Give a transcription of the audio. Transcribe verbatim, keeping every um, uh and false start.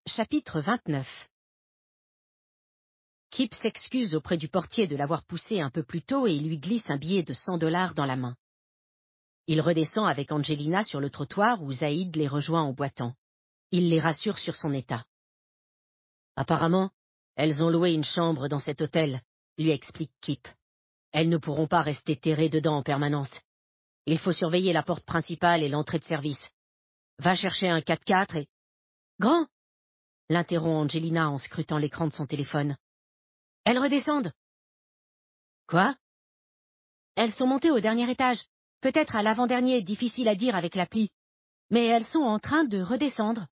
Chapitre vingt-neuf. Kip s'excuse auprès du portier de l'avoir poussé un peu plus tôt et il lui glisse un billet de cent dollars dans la main. Il redescend avec Angelina sur le trottoir où Zaïd les rejoint en boitant. Il les rassure sur son état. Apparemment, elles ont loué une chambre dans cet hôtel, lui explique Kip. Elles ne pourront pas rester terrées dedans en permanence. Il faut surveiller la porte principale et l'entrée de service. Va chercher un quatre-quatre et... Grand! L'interrompt Angelina en scrutant l'écran de son téléphone. Elles redescendent. Quoi? Elles sont montées au dernier étage, peut-être à l'avant-dernier, difficile à dire avec l'appli. Mais elles sont en train de redescendre.